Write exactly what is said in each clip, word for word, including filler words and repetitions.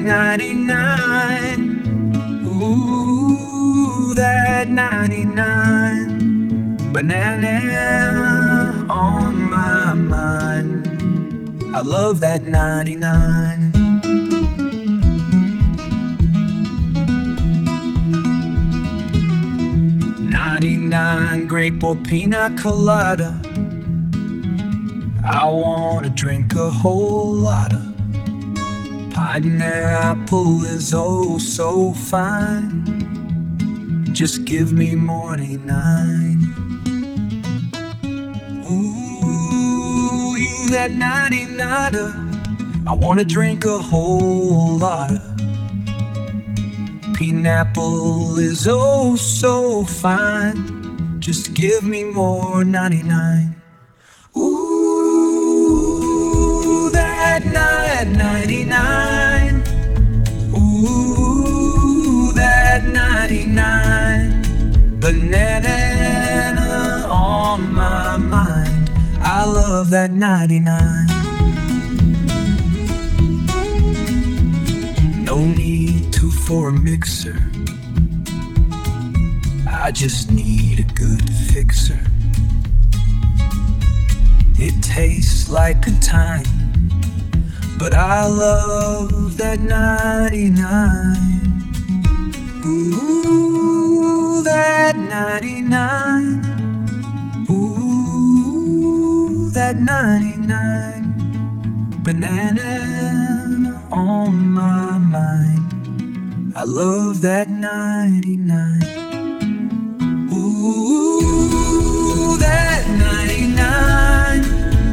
ninety-nine. Ooh, that ninety-nine. Banana on my mind. I love that ninety-nine. ninety-nine grape or pina colada. I wanna drink a whole lot of pineapple is oh so fine. Just give me ninety-nine. Ooh, you that ninety-nine. I wanna drink a whole lot of pineapple is oh so fine. Just give me more ninety-nine. Ooh, that ninety-nine. Ooh, that ninety-nine. Banana on my mind. I love that ninety-nine. No need to for a mixer. I just need a good fixer. It tastes like a time, but I love that ninety-nine. Ooh, that ninety-nine. Ooh, that ninety-nine. Banana on my mind. I love that ninety-nine. Ooh, that ninety-nine.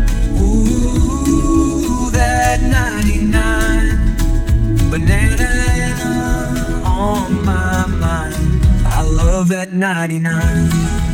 Ooh, that ninety-nine. Banana on my mind. I love that ninety-nine.